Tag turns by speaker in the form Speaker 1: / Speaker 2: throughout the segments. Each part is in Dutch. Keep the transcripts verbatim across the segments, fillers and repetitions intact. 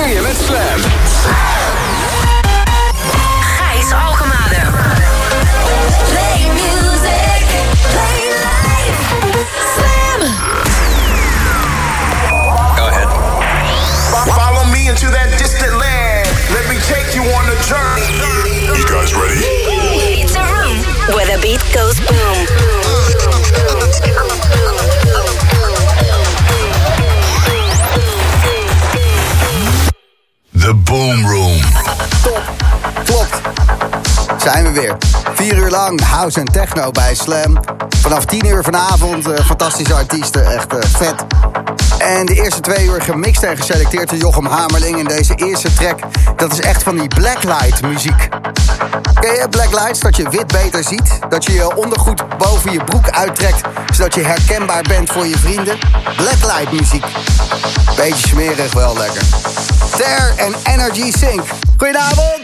Speaker 1: je met Slam.
Speaker 2: Gijs Alkemade. Play music, play life. Slam.
Speaker 1: Go ahead.
Speaker 3: Follow me into that distant land. Let me take you on a journey.
Speaker 4: You guys ready?
Speaker 2: It's a room where the beat goes boom.
Speaker 4: The Boom Room.
Speaker 5: Top, klopt. Zijn we weer. Vier uur lang house en techno bij Slam. Vanaf tien uur vanavond, uh, fantastische artiesten, echt uh, vet. En de eerste twee uur gemixt en geselecteerd door Jochem Hamerling. En deze eerste track, dat is echt van die blacklight muziek. Ken je blacklights? Dat je wit beter ziet. Dat je je ondergoed boven je broek uittrekt, zodat je herkenbaar bent voor je vrienden. Blacklight muziek. Beetje smerig, wel lekker. Ter en Energy Sync. Goedenavond!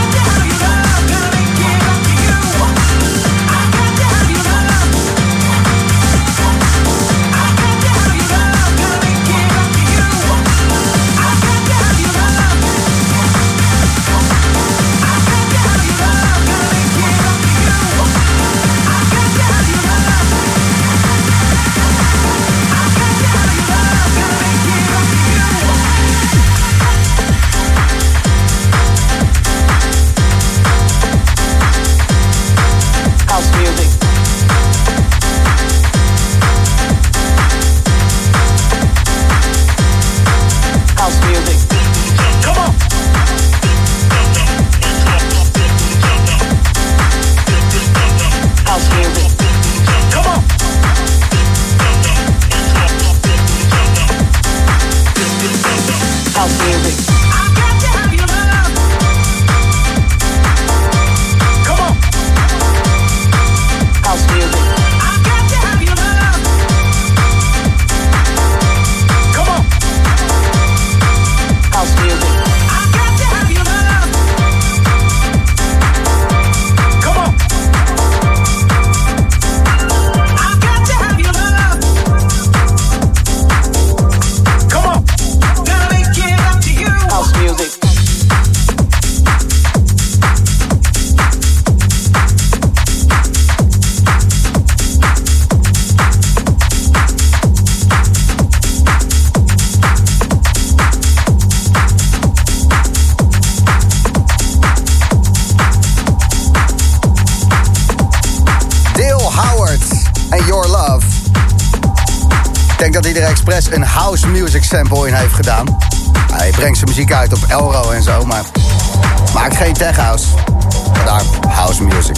Speaker 5: denk dat hij er expres een house music sample in heeft gedaan. Hij brengt zijn muziek uit op Elro en zo, maar maakt geen tech house. Vandaar house music.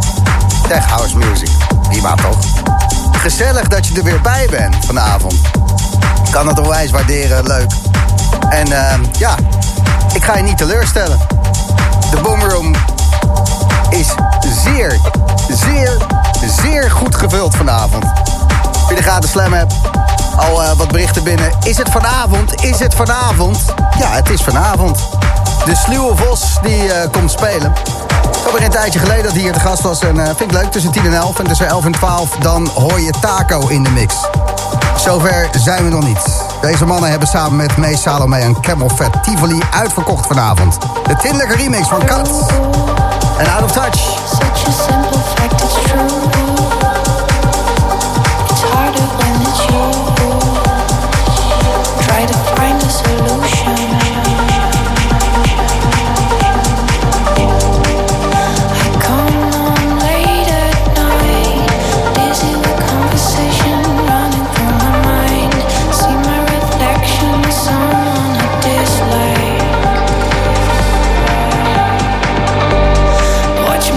Speaker 5: Tech house music. Prima toch? Gezellig dat je er weer bij bent vanavond. Ik kan het onwijs waarderen, leuk. En uh, ja, ik ga je niet teleurstellen. De Boom Room is zeer, zeer, zeer goed gevuld vanavond. Als je de gratis Slam hebt, al uh, wat berichten binnen. Is het vanavond? Is het vanavond? Ja, het is vanavond. De Sluwe Vos die uh, komt spelen. Het is alweer een tijdje geleden dat hij hier te gast was. En uh, vind ik leuk, tussen tien en elf. En tussen elf en twaalf dan hoor je Taco in de mix. Zover zijn we nog niet. Deze mannen hebben samen met Mees Salome en Camel Fat Tivoli uitverkocht vanavond. De Tinderlijke remix van Kat. En Out of Touch.
Speaker 6: Such a simple fact, it's true. It's harder when it's you. Try to find a solution. I come on late at night, dizzy with conversation running through my mind. See my reflection, someone I dislike. Watch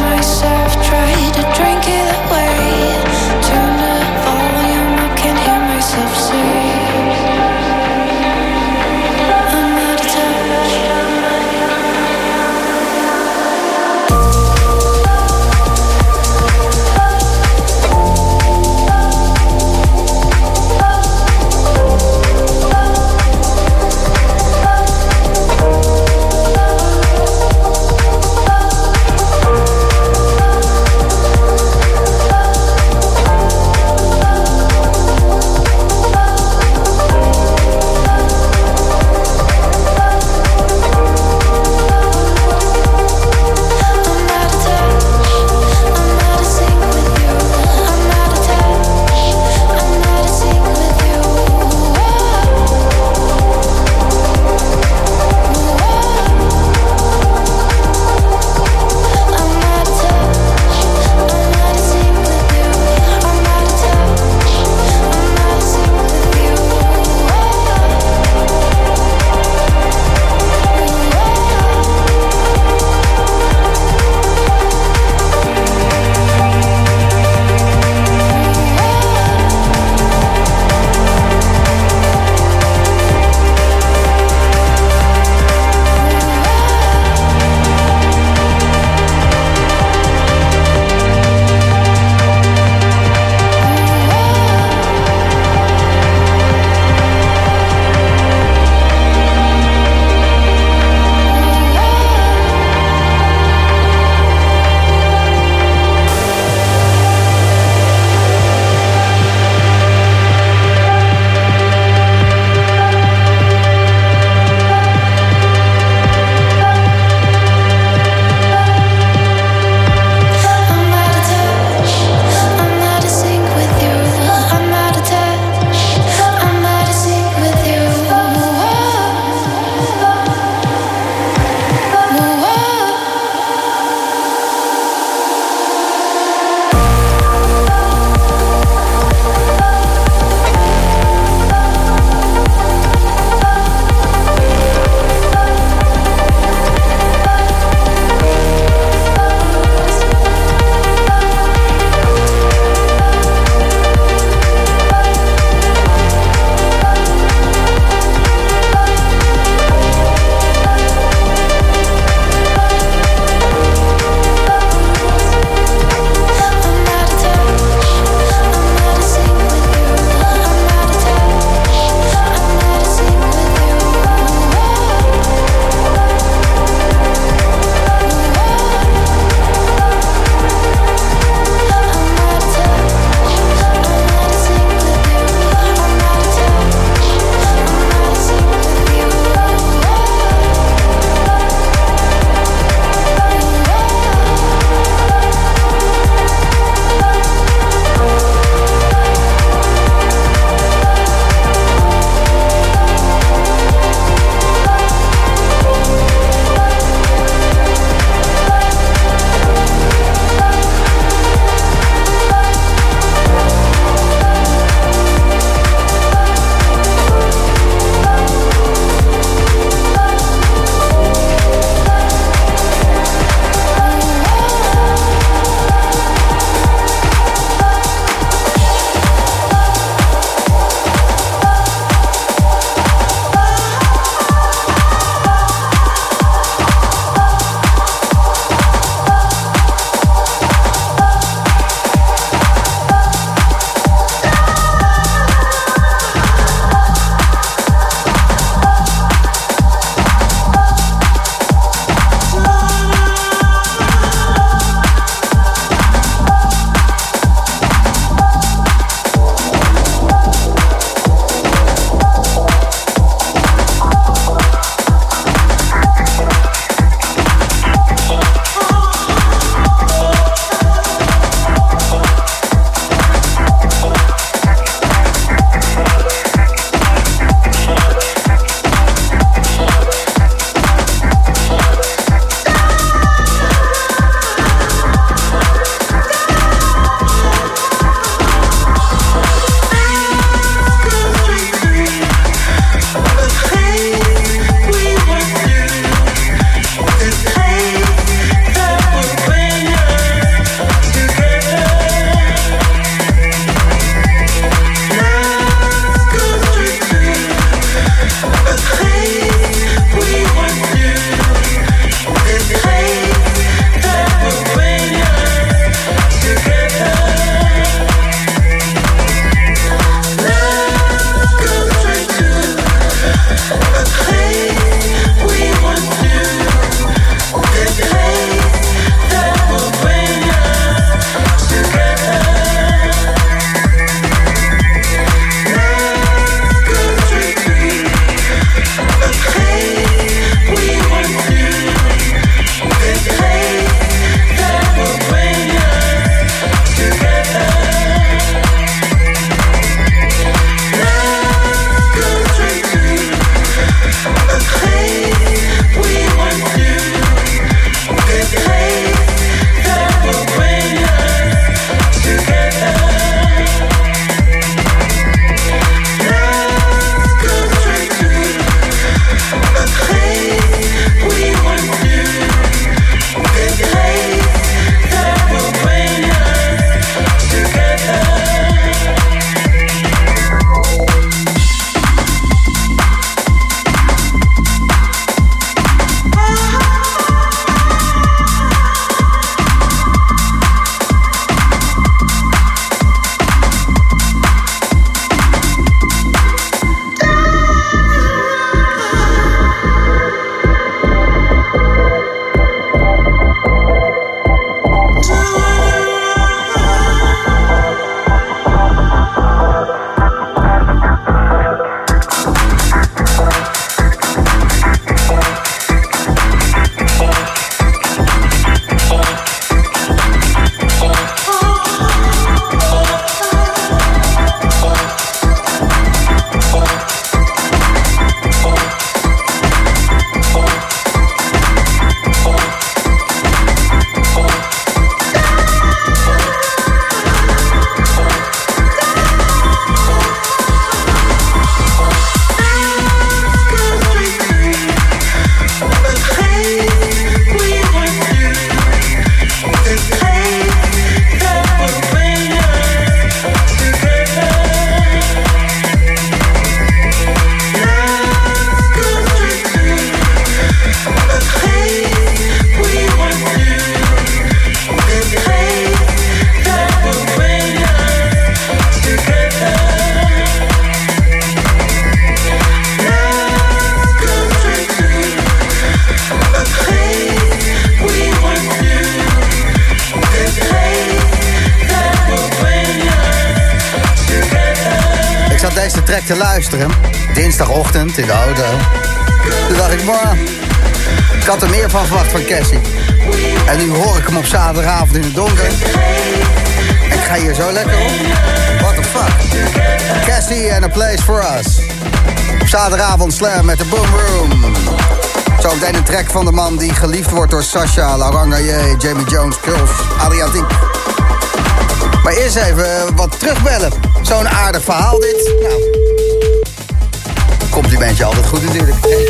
Speaker 5: track te luisteren. Dinsdagochtend in de auto. Toen dacht ik, maar ik had er meer van verwacht van Cassie. En nu hoor ik hem op zaterdagavond in het donker. En ik ga hier zo lekker op. What the fuck? Cassie and a Place for Us. Op zaterdagavond Slam met de Boom Room. Zometeen een track van de man die geliefd wordt door Sasha, Laurent Gaillet, Jamie Jones, Curls, Adriatiek. Maar eerst even wat terugbellen. Zo'n aardig verhaal dit. Nou, complimentje altijd goed natuurlijk. Hey.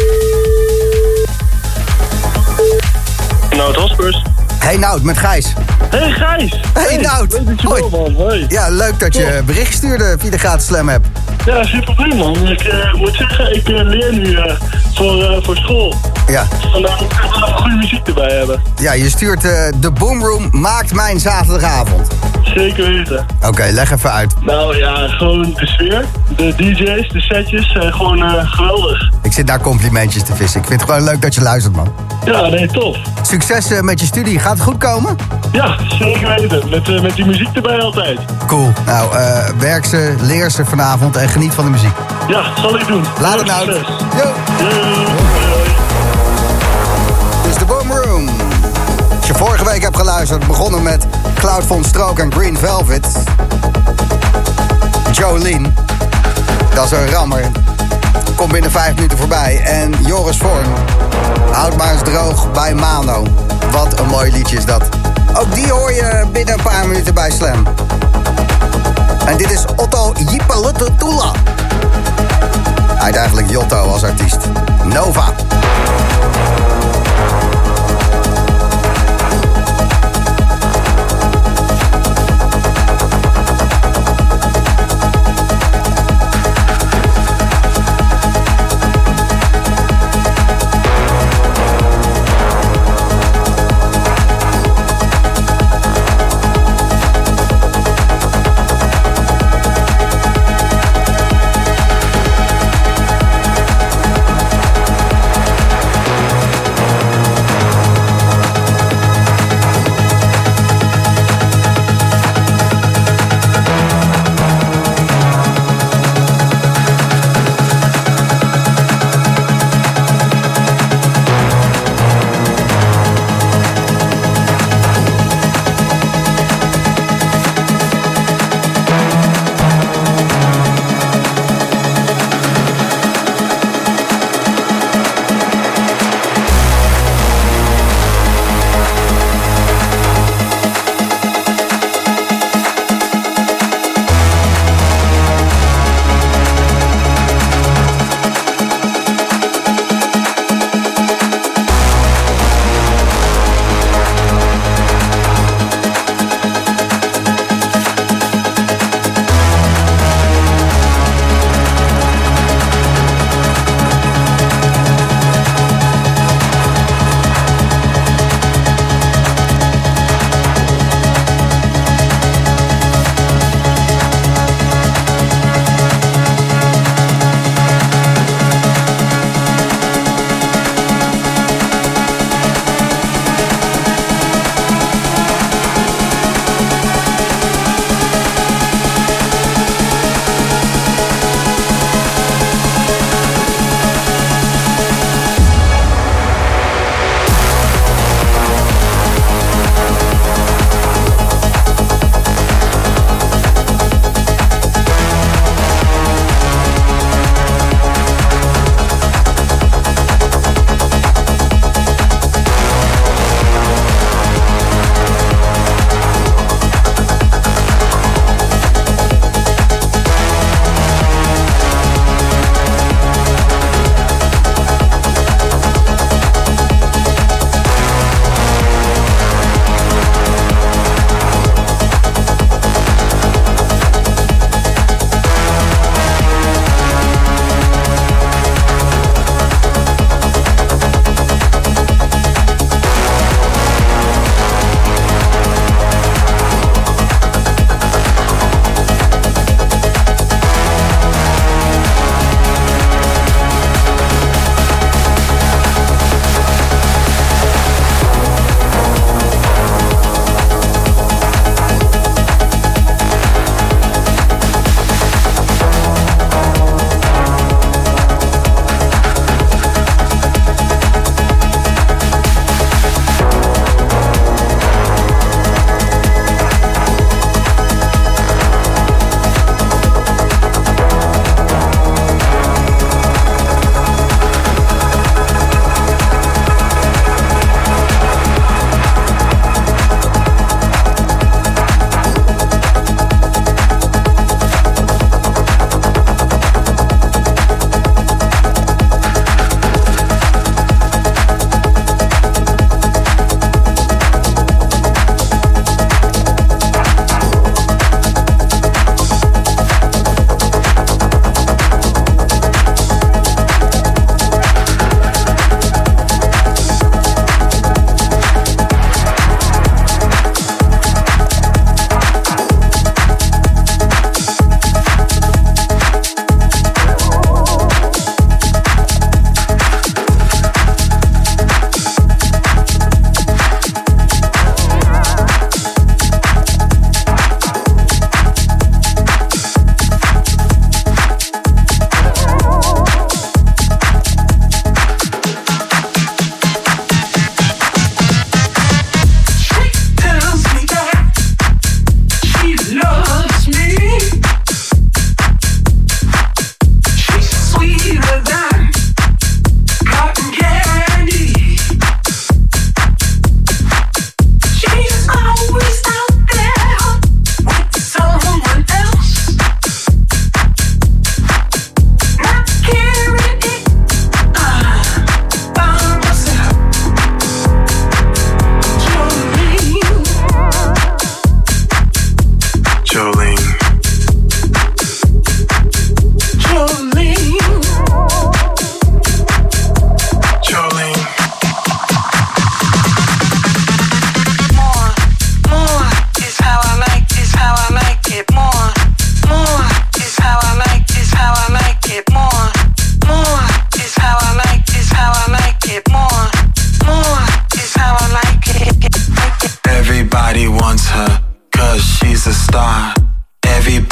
Speaker 7: Nout Hospers.
Speaker 5: Hey Nout, met Gijs.
Speaker 7: Hey Gijs.
Speaker 5: Hey, hey Nout.
Speaker 7: Hoi. Man. Hoi.
Speaker 5: Ja, leuk dat je
Speaker 7: Top.
Speaker 5: bericht stuurde via de gratis Slam app.
Speaker 7: Ja, geen probleem man. Ik uh, moet zeggen, ik uh, leer nu uh, voor, uh, voor school.
Speaker 5: Ja.
Speaker 7: Vandaar moet ik wel even goede muziek erbij hebben.
Speaker 5: Ja, je stuurt uh, de Boom Room maakt mijn zaterdagavond.
Speaker 7: Zeker weten.
Speaker 5: Oké, okay, leg even uit.
Speaker 7: Nou ja, gewoon de sfeer, de D J's, de setjes zijn gewoon uh, geweldig.
Speaker 5: Ik zit daar complimentjes te vissen. Ik vind het gewoon leuk dat je luistert, man.
Speaker 7: Ja, nee, tof.
Speaker 5: Succes uh, met je studie. Gaat het goed komen?
Speaker 7: Ja, zeker weten. Met, uh, met die muziek erbij altijd.
Speaker 5: Cool. Nou, uh, werk ze, leer ze vanavond en geniet van de muziek.
Speaker 7: Ja, zal ik doen.
Speaker 5: Laat het nou. Yo.
Speaker 7: Yo.
Speaker 5: Dus de Boom Room. Als je vorige week hebt geluisterd, begonnen met Cloud von Stroke en Green Velvet. Jolene. Dat is een rammer. Komt binnen vijf minuten voorbij. En Joris Voorn. Houd maar eens droog bij Mano. Wat een mooi liedje is dat. Ook die hoor je binnen een paar minuten bij Slam. En dit is Otto Jipalututula. Hij heet eigenlijk Jotto als artiest. Nova.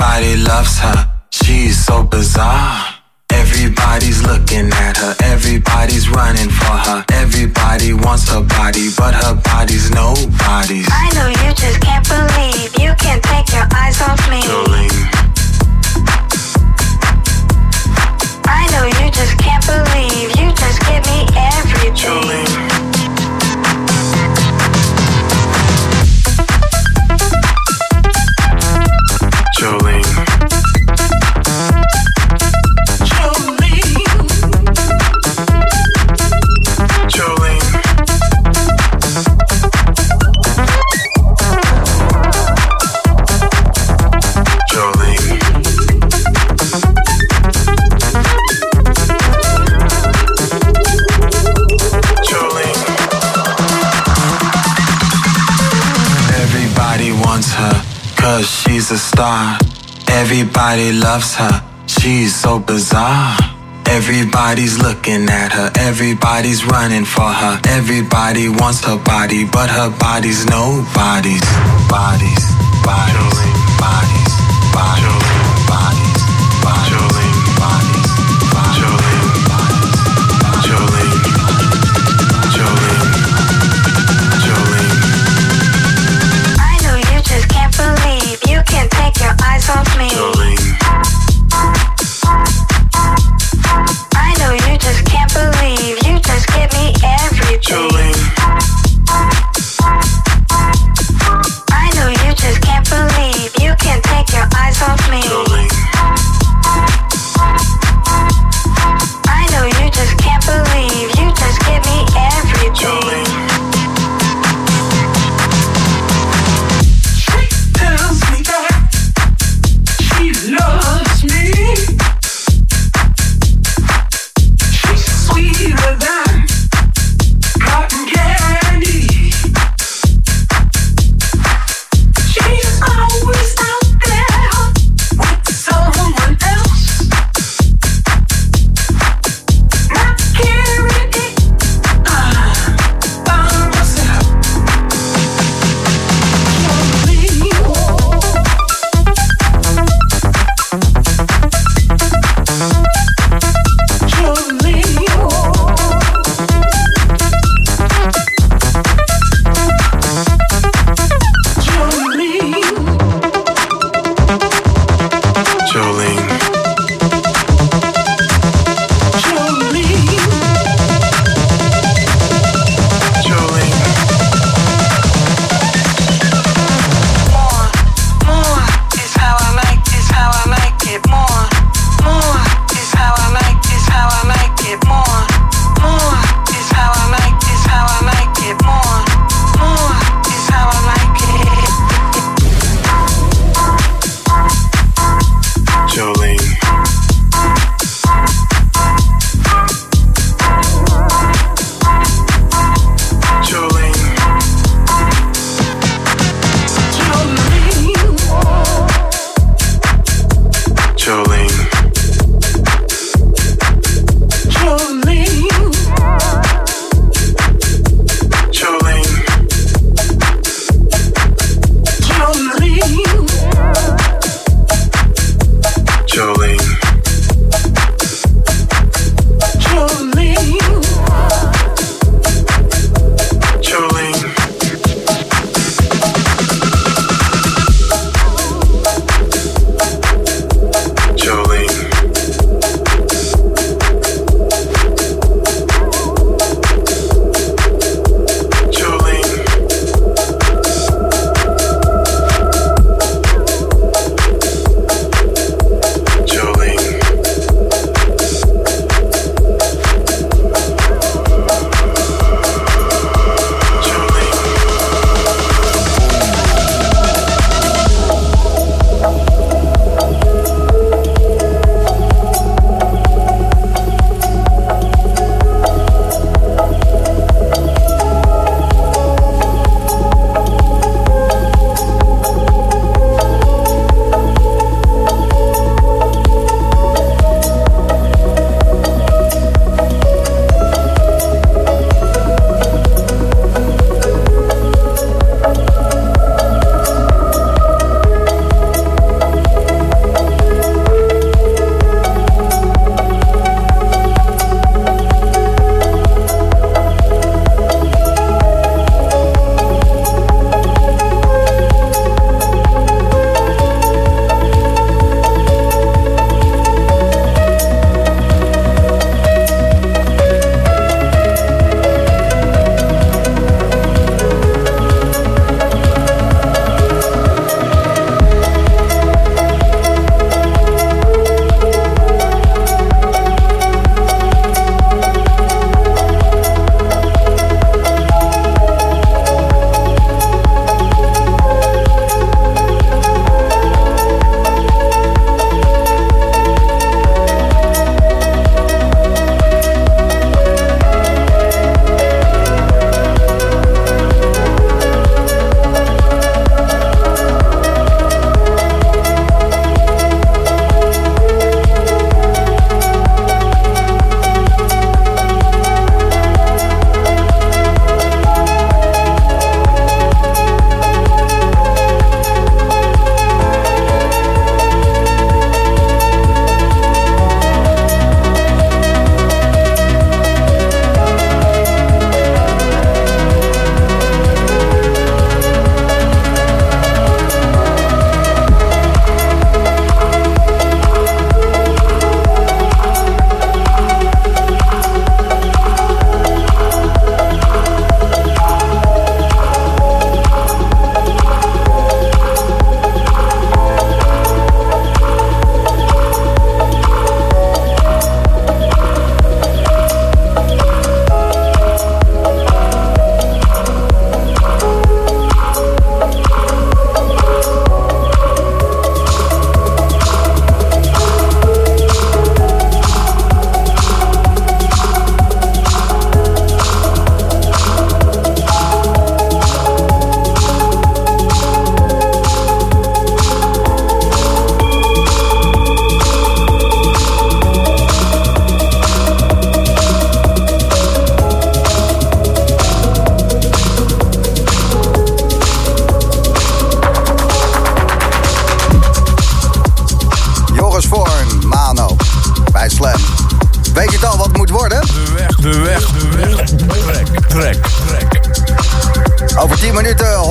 Speaker 8: Everybody loves her, she's so bizarre. Everybody's looking at her, everybody's running for her. Everybody wants her body, but her body's nobody's.
Speaker 6: I know you just can't believe you can't take your eyes off me.
Speaker 8: Jolene,
Speaker 6: I know you just can't believe you just give me everything.
Speaker 8: Jolene. Jolene. Cause she's a star. Everybody loves her, she's so bizarre. Everybody's looking at her, everybody's running for her. Everybody wants her body, but her body's nobody's. Bodies, bodies, bodies, bodies, bodies, bodies, bodies, Jolene, Jolene, Jolene, Jolene.
Speaker 6: I know you just can't believe you can't take your eyes off me.
Speaker 8: Jolene.
Speaker 6: I know you just can't believe you just give me everything.
Speaker 8: Jolene.
Speaker 6: I know you just can't believe you can't take your eyes off me.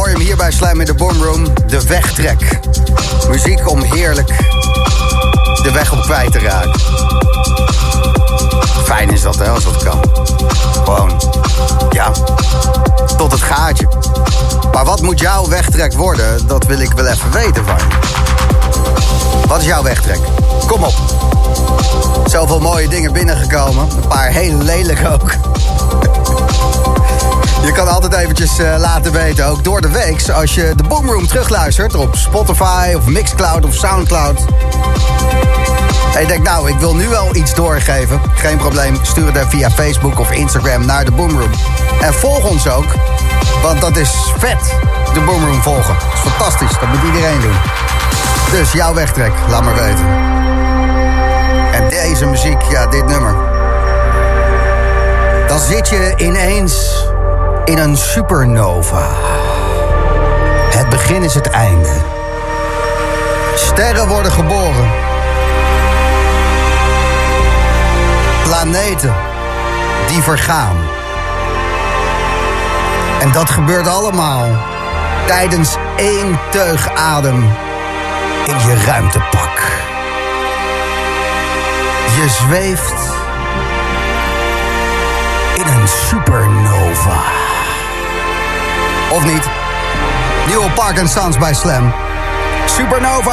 Speaker 5: je hem hier bij Slam in de Boomroom. De wegtrek. Muziek om heerlijk de weg op kwijt te raken. Fijn is dat, hè, als dat kan. Gewoon, ja, tot het gaatje. Maar wat moet jouw wegtrek worden? Dat wil ik wel even weten van je. Wat is jouw wegtrek? Kom op. Zoveel mooie dingen binnengekomen. Een paar hele lelijke ook. Je kan altijd eventjes uh, laten weten, ook door de week, als je de Boomroom terugluistert op Spotify of Mixcloud of Soundcloud. En je denkt, nou, ik wil nu wel iets doorgeven. Geen probleem, stuur het even via Facebook of Instagram naar de Boomroom. En volg ons ook, want dat is vet, de Boomroom volgen. Dat is fantastisch, dat moet iedereen doen. Dus jouw wegtrek, laat maar weten. En deze muziek, ja, dit nummer. Dan zit je ineens in een supernova. Het begin is het einde. Sterren worden geboren. Planeten die vergaan. En dat gebeurt allemaal tijdens één teug adem in je ruimtepak. Je zweeft in een supernova. Of niet? Nieuwe Park and Sons bij Slam. Supernova.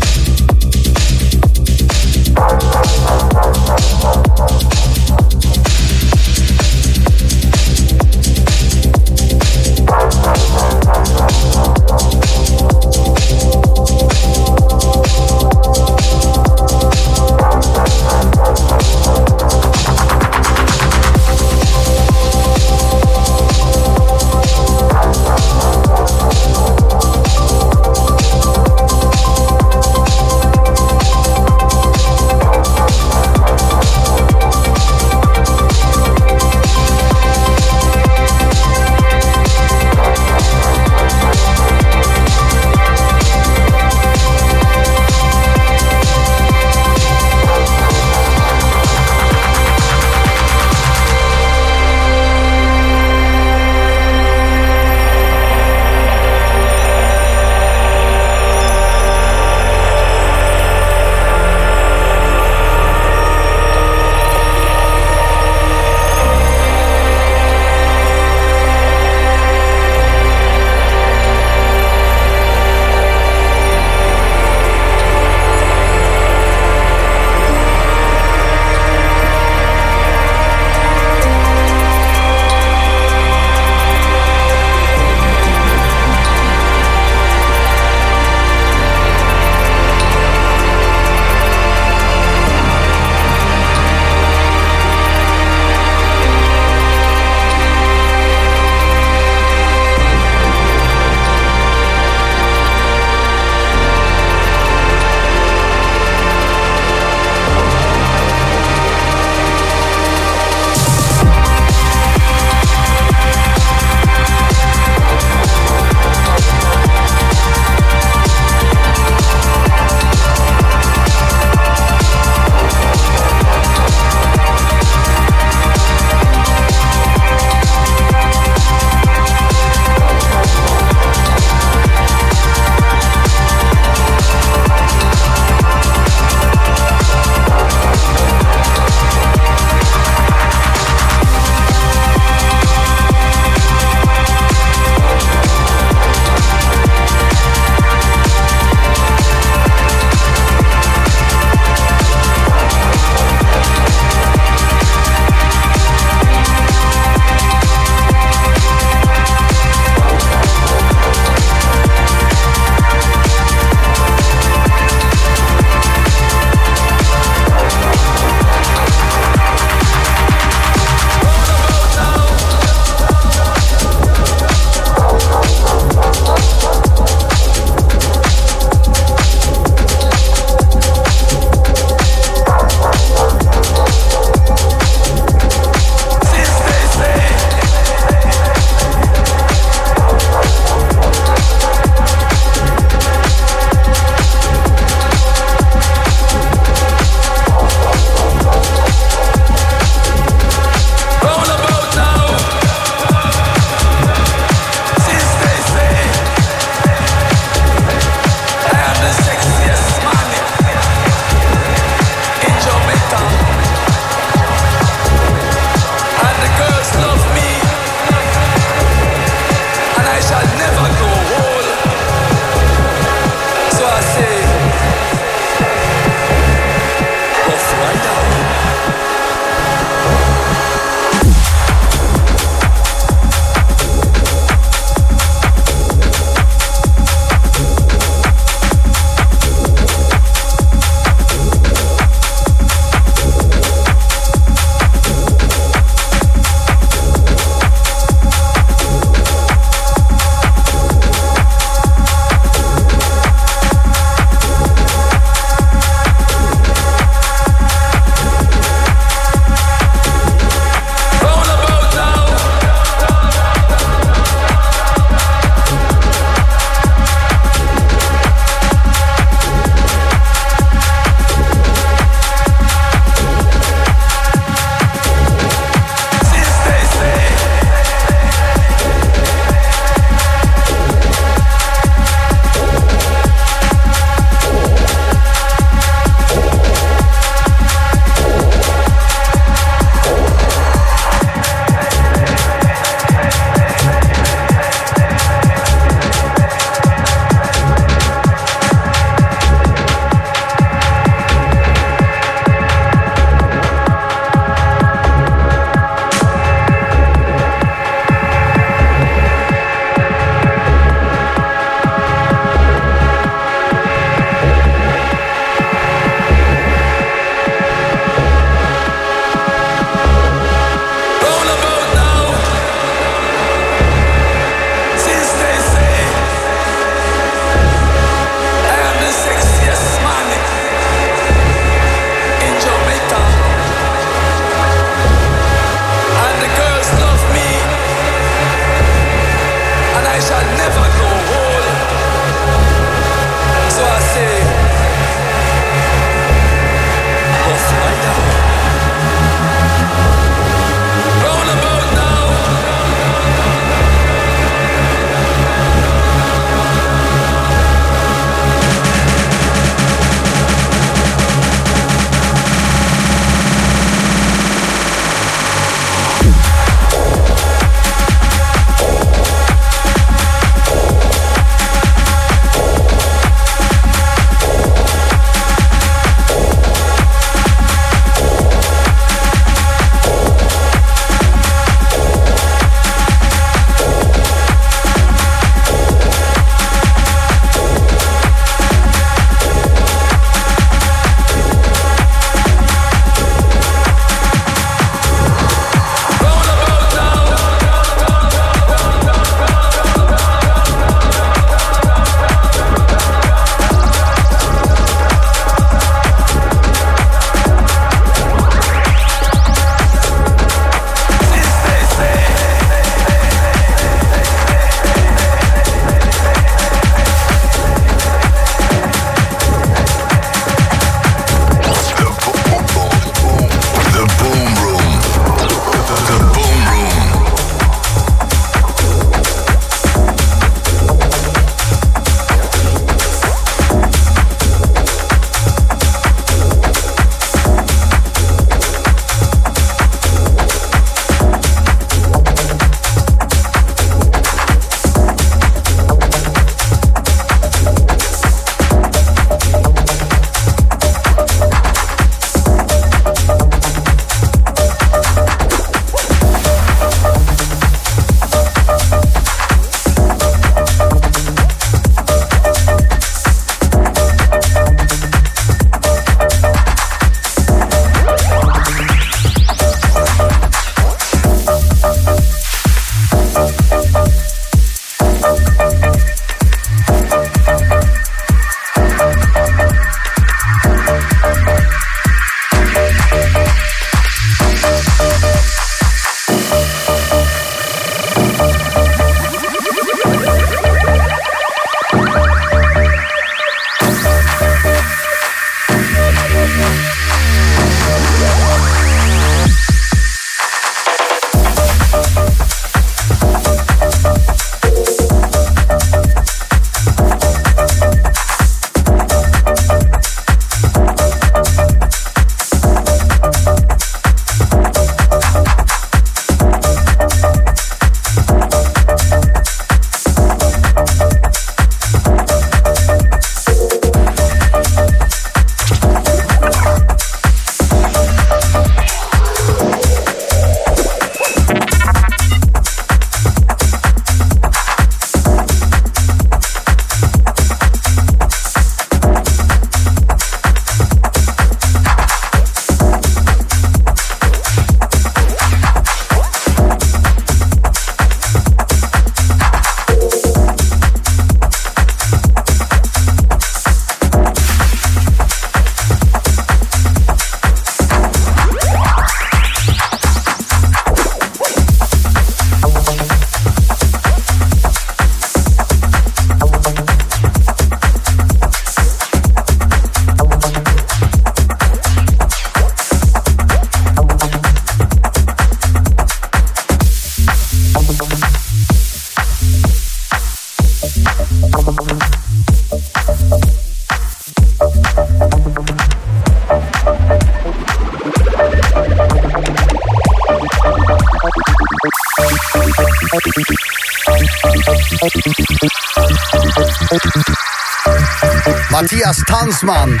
Speaker 5: Matthias Tansman.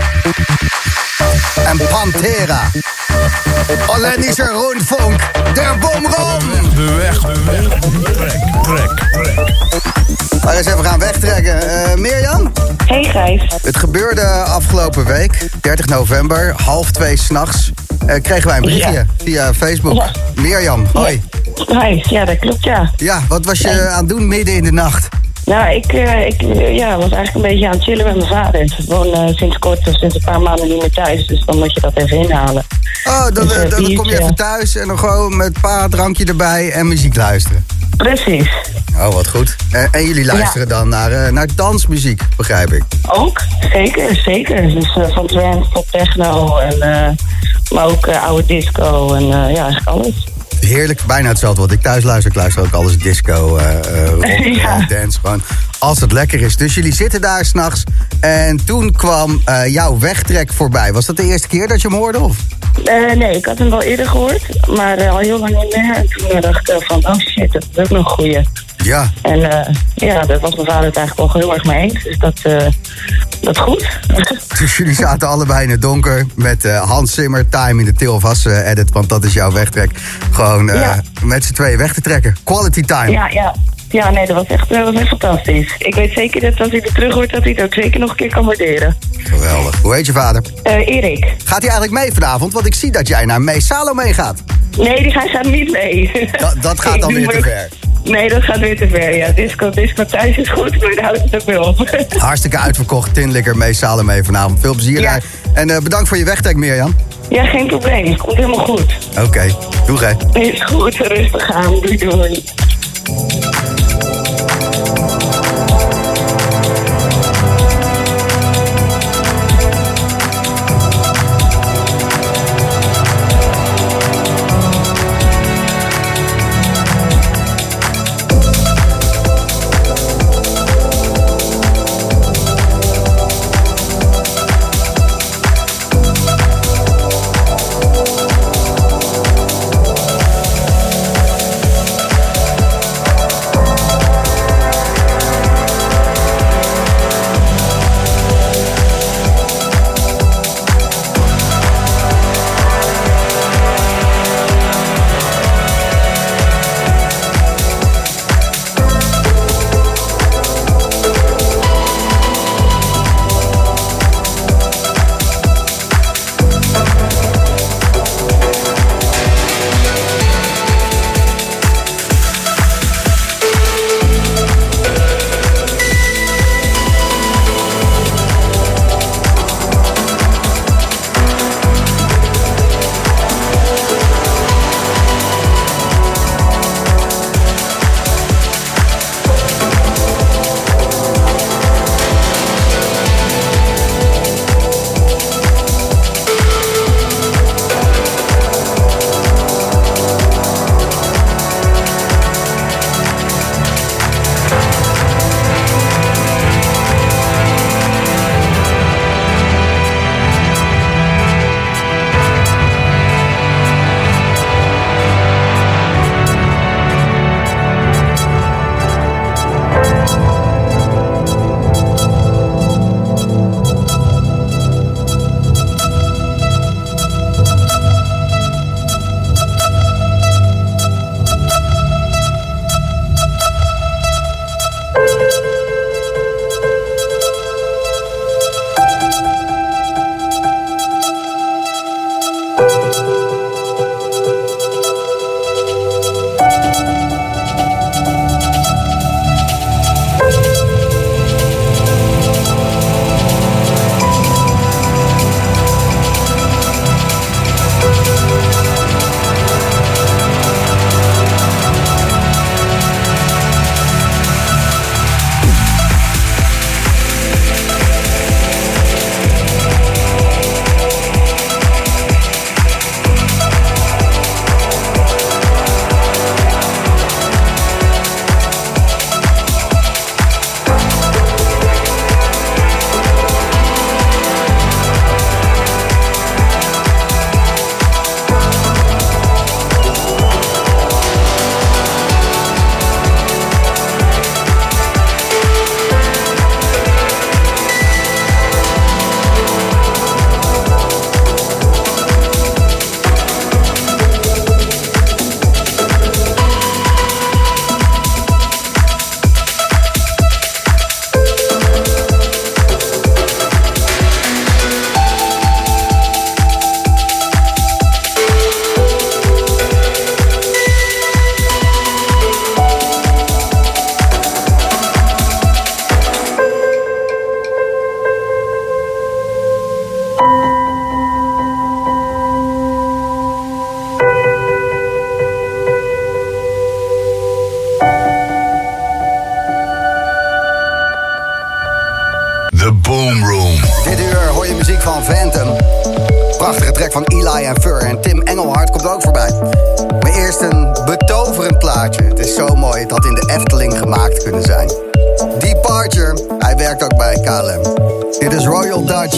Speaker 5: En Pantera. Holländische Rundfunk. Der Boomroom.
Speaker 4: De weg, de weg. Trek, trek, trek.
Speaker 5: Maar eens even gaan wegtrekken. Uh, Mirjam?
Speaker 9: Hey Gijs.
Speaker 5: Het gebeurde afgelopen week, dertig november, half twee s'nachts. Uh, kregen wij een berichtje
Speaker 9: Ja.
Speaker 5: via Facebook.
Speaker 9: Ja.
Speaker 5: Mirjam, hoi.
Speaker 9: Hi, ja dat klopt ja.
Speaker 5: Ja, wat was je aan het doen midden in de nacht?
Speaker 9: Nou, ik, uh, ik uh, ja, was eigenlijk een beetje aan het chillen met mijn vader. Ik woon uh, sinds kort, uh, sinds een paar maanden niet meer thuis, dus dan moet je dat even inhalen.
Speaker 5: Oh, dan,
Speaker 9: Dus, uh,
Speaker 5: dan, dan
Speaker 9: biertje.
Speaker 5: kom je even thuis en dan gewoon met pa, drankje erbij en muziek luisteren.
Speaker 9: Precies.
Speaker 5: Oh, wat goed. Uh, en jullie luisteren dan naar, uh, naar dansmuziek, begrijp ik.
Speaker 9: Ook, zeker, zeker. Dus uh, van trance tot techno, en, uh, maar ook uh, oude disco en uh, ja, eigenlijk alles.
Speaker 5: Heerlijk, bijna hetzelfde wat ik thuis luister. Ik luister ook alles disco, uh, uh, rock,
Speaker 9: Ja.
Speaker 5: uh, dance, gewoon als het lekker is. Dus jullie zitten daar s'nachts en toen kwam uh, jouw wegtrek voorbij. Was dat de eerste keer dat je hem hoorde? Of?
Speaker 9: Uh, nee, ik had hem wel eerder gehoord, maar uh, al heel lang niet meer. En toen uh, dacht ik uh, van, oh shit, dat is ook nog een goeie.
Speaker 5: Ja.
Speaker 9: En uh, ja, daar was mijn vader het eigenlijk wel heel erg mee eens. Dus dat, uh, dat is goed.
Speaker 5: Dus jullie zaten allebei in het donker met uh, Hans Zimmer, Time in de Til of Has uh, edit, want dat is jouw wegtrek. Gewoon uh,
Speaker 9: Ja.
Speaker 5: met z'n tweeën weg te trekken. Quality time.
Speaker 9: Ja, ja. Ja, nee, dat was echt, dat was echt fantastisch. Ik weet zeker dat als hij er terug hoort, dat hij het ook zeker nog een keer kan waarderen.
Speaker 5: Geweldig. Hoe heet je vader?
Speaker 9: Uh, Erik.
Speaker 5: Gaat hij eigenlijk mee vanavond? Want ik zie dat jij naar Mee Salome gaat.
Speaker 9: Nee, die gaat, gaat niet mee.
Speaker 5: Dat, dat gaat dan
Speaker 9: Ik
Speaker 5: weer
Speaker 9: doe
Speaker 5: te
Speaker 9: maar-
Speaker 5: ver.
Speaker 9: Nee, dat gaat weer te ver, ja. Disco, disco thuis is goed, maar daar houdt het ook weer op.
Speaker 5: Hartstikke uitverkocht. Tinlikker, Mee Salome vanavond. Veel plezier
Speaker 9: Ja.
Speaker 5: daar. En uh, bedankt voor je wegtrek, Mirjam.
Speaker 9: Ja, geen probleem. Komt helemaal goed.
Speaker 5: Oké, okay. Doeg hè.
Speaker 9: Is goed, rustig aan. Doei, doei.
Speaker 5: track van Eli en Fur. En Tim Engelhard komt ook voorbij. Maar eerst een betoverend plaatje. Het is zo mooi, het had in de Efteling gemaakt kunnen zijn. Departure, hij werkt ook bij K L M. Dit is Royal Dutch.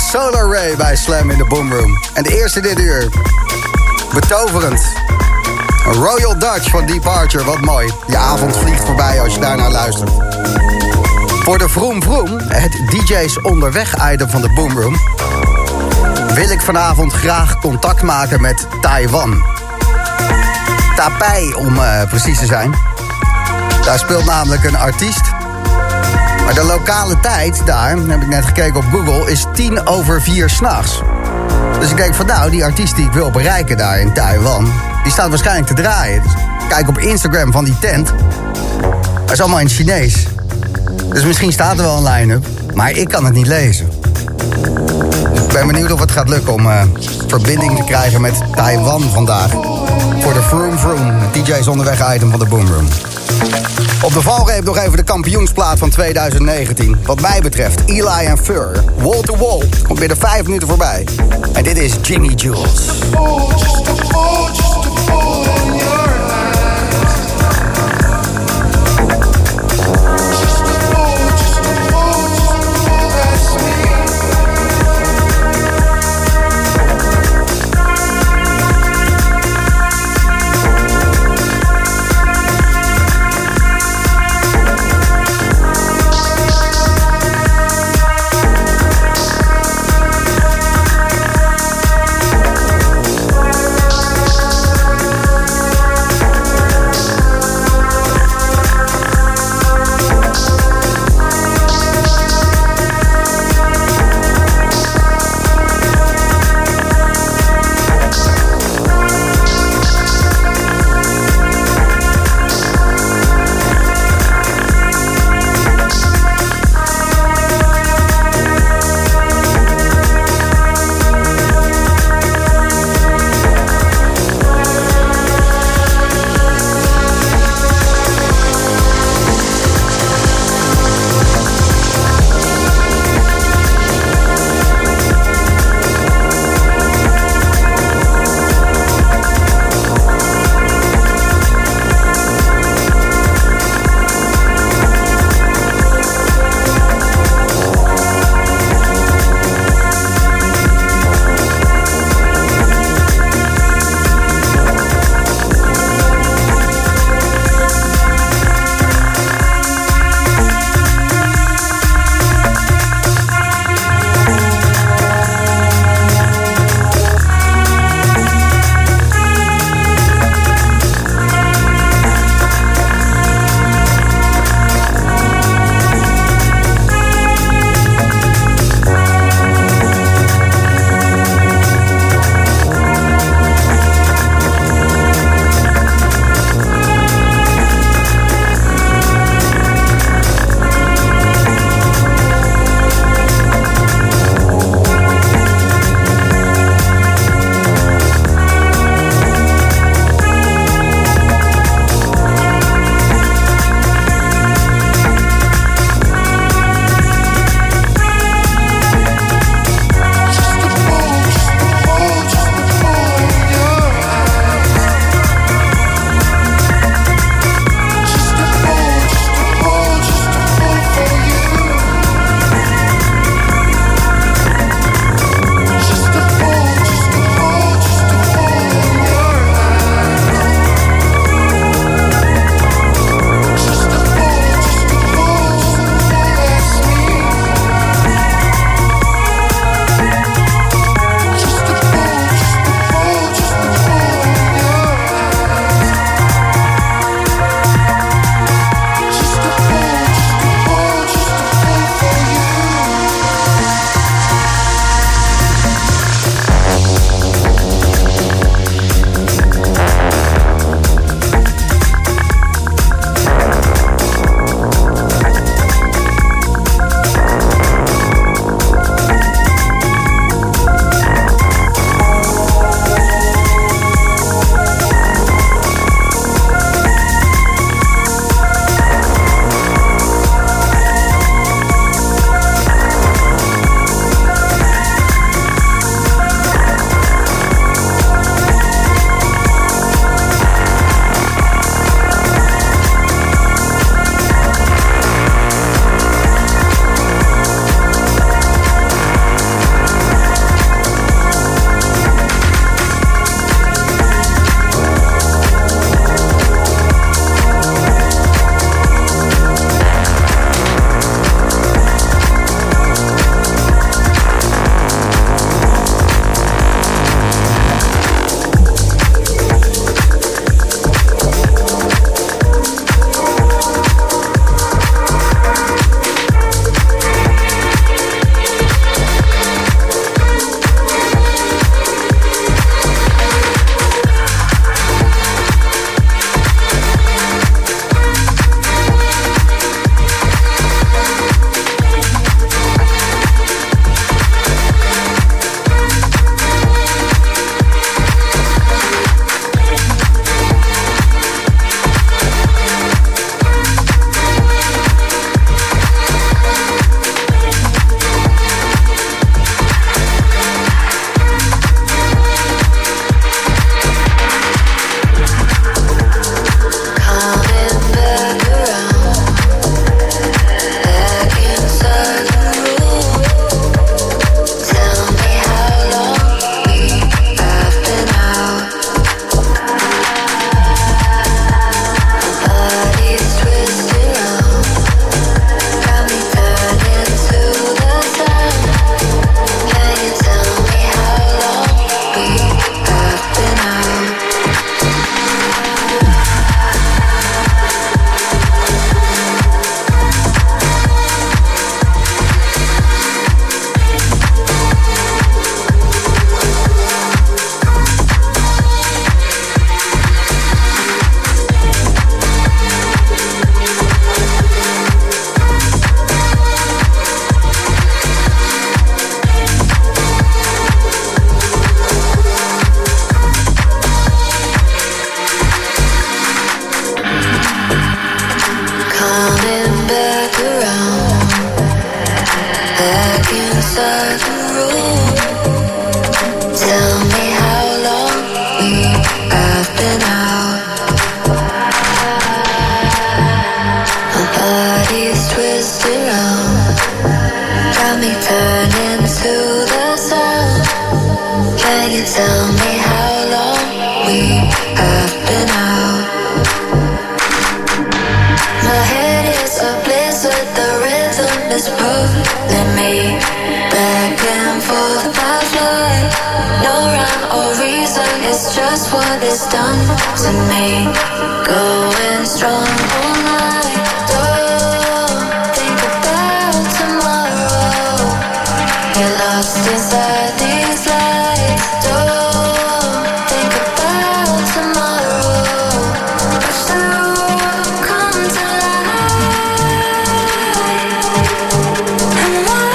Speaker 5: Solar Ray bij Slam in de Boomroom. En de eerste dit uur. Betoverend. Royal Dutch van Departure, wat mooi. Je avond vliegt voorbij als je daarnaar luistert. Voor de Vroom Vroom, het D J's onderweg item van de Boomroom, wil ik vanavond graag contact maken met Taiwan. Taipei, om uh, precies te zijn. Daar speelt namelijk een artiest. Maar de lokale tijd daar, heb ik net gekeken op Google, is tien over vier 's nachts. Dus ik denk van nou, die artiest die ik wil bereiken daar in Taiwan, die staat waarschijnlijk te draaien. Dus kijk op Instagram van die tent. Dat is allemaal in het Chinees. Dus misschien staat er wel een line-up, maar ik kan het niet lezen. Ik ben benieuwd of het gaat lukken om uh, verbinding te krijgen met Taiwan vandaag. Voor de Vroom Vroom, het D J's onderweg item van de Boomroom. Op de valreep nog even de kampioensplaat van twintig negentien. Wat mij betreft, Eli en Fur, Wall to Wall, komt binnen vijf minuten voorbij. En dit is Jimmy Jules.
Speaker 6: tell me how long we have been out. My head is a blizzard, the rhythm is pulling me back and forth by flight. No rhyme or reason, it's just what it's done to me. Going strong all night. Don't think about tomorrow. You're lost inside these lights. Don't think about tomorrow. Watch the world come to life. And why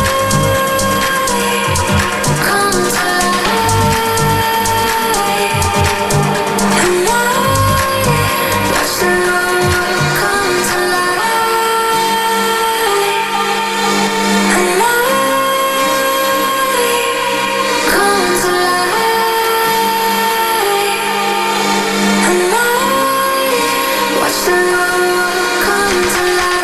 Speaker 6: come to life? And why watch the world come to life? And why come to life? And why watch the world come to life?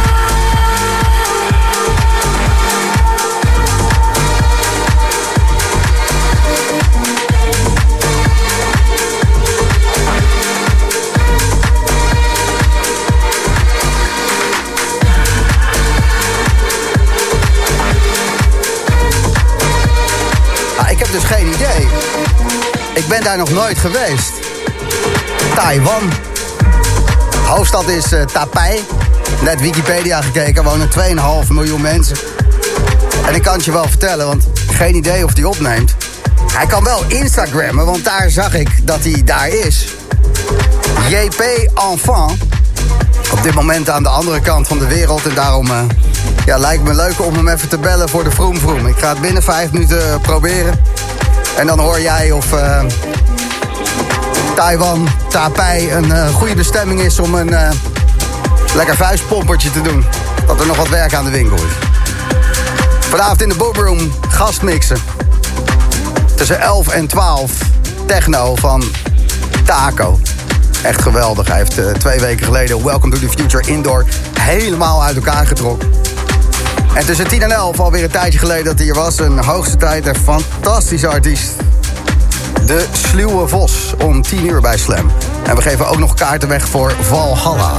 Speaker 5: Ah, ik heb dus geen idee. Ik ben daar nog nooit geweest. Taiwan. Hoofdstad is uh, Taipei. Net Wikipedia gekeken, er wonen twee komma vijf miljoen mensen. En ik kan het je wel vertellen, want geen idee of hij opneemt. Hij kan wel Instagrammen, want daar zag ik dat hij daar is. J P Enfant. Op dit moment aan de andere kant van de wereld. En daarom uh, ja, lijkt me leuk om hem even te bellen voor de Vroom Vroom. Ik ga het binnen vijf minuten proberen. En dan hoor jij of uh, Taiwan, Taipei een uh, goede bestemming is om een uh, lekker vuistpompertje te doen. Dat er nog wat werk aan de winkel is. Vanavond in de Boomroom gastmixen. Tussen elf en twaalf. Techno van Taco. Echt geweldig. Hij heeft uh, twee weken geleden Welcome to the Future Indoor helemaal uit elkaar getrokken. En tussen tien en elf, alweer een tijdje geleden dat hij hier was. Een hoogste tijd, een fantastische artiest. De Sluwe Vos om tien uur bij Slam. En we geven ook nog kaarten weg voor Valhalla.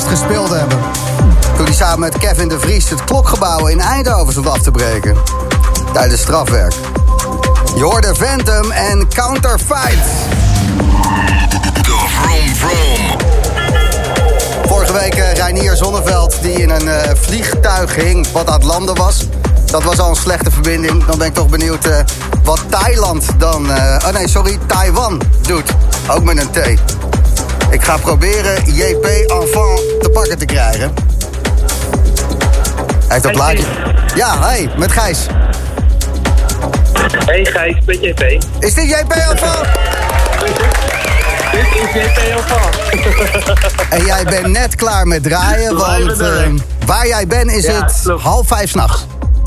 Speaker 5: gespeeld hebben. Toen hij samen met Kevin de Vries het klokgebouw in Eindhoven stond af te breken. Tijdens strafwerk. Je hoorde Phantom en Counterfight.
Speaker 4: De Vroom Vroom.
Speaker 5: Vorige week uh, Reinier Zonneveld die in een uh, vliegtuig hing wat aan het landen was. Dat was al een slechte verbinding. Dan ben ik toch benieuwd uh, wat Thailand dan... Uh, oh nee, sorry, Taiwan doet. Ook met een T. Ik ga proberen J P Enfant te pakken te krijgen. Hij heeft een plaatje. Ja, hey, met Gijs.
Speaker 7: Hey Gijs, met J P.
Speaker 5: Is dit J P Enfant?
Speaker 7: Dit is J P Enfant.
Speaker 5: En jij bent net klaar met draaien, want uh, waar jij bent is
Speaker 7: Ja,
Speaker 5: het
Speaker 7: klopt.
Speaker 5: half vijf 's nachts.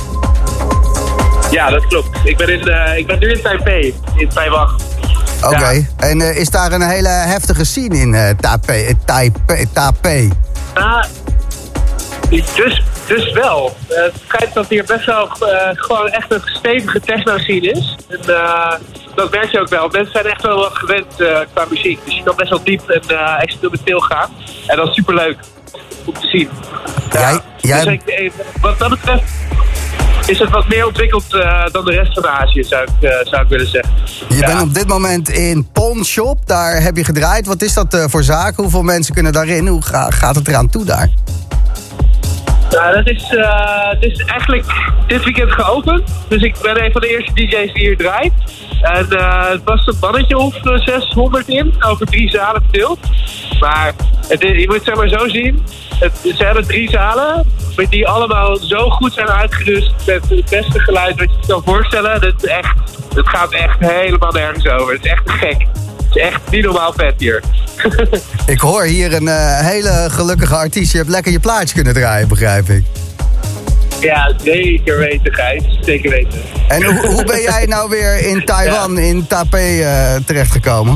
Speaker 7: Ja, dat klopt. Ik ben, in, uh, ik ben nu in Taipei, in Taiwan.
Speaker 5: Oké, okay.
Speaker 7: Ja.
Speaker 5: En uh, is daar een hele heftige scene in uh, Taipei? Uh, Taipei, Taipei?
Speaker 7: Nou, dus, dus wel. Uh, het schijnt dat hier best wel uh, gewoon echt een stevige techno-scene is. En uh, dat merk je ook wel. Mensen zijn echt wel wat gewend uh, qua muziek. Dus je kan best wel diep en uh, experimenteel gaan. En dat is superleuk om te zien. Ja,
Speaker 5: Jij, jij...
Speaker 7: Dus ik, wat dat betreft is het wat meer ontwikkeld uh, dan de rest van Azië, zou ik, uh, zou ik willen zeggen.
Speaker 5: Je
Speaker 7: ja.
Speaker 5: bent op dit moment in Pawn Shop, daar heb je gedraaid. Wat is dat uh, voor zaak? Hoeveel mensen kunnen daarin? Hoe ga, gaat het eraan toe daar?
Speaker 7: Nou, dat is, uh, het is eigenlijk dit weekend geopend. Dus ik ben een van de eerste D J's die hier draait. En uh, het was een mannetje of uh, zeshonderd in, over drie zalen verdeeld. Maar het, je moet het zeg maar zo zien. Het, ze hebben drie zalen, die allemaal zo goed zijn uitgerust met het beste geluid wat je je kan voorstellen. Dat, is echt, dat gaat echt helemaal nergens over. Het is echt gek. Het is echt niet normaal vet hier.
Speaker 5: Ik hoor hier een uh, hele gelukkige artiest. Je hebt lekker je plaatje kunnen draaien, begrijp ik.
Speaker 7: Ja, zeker weten, Gijs. Zeker weten.
Speaker 5: En hoe, hoe ben jij nou weer in Taiwan, ja. in Taipei uh, terechtgekomen?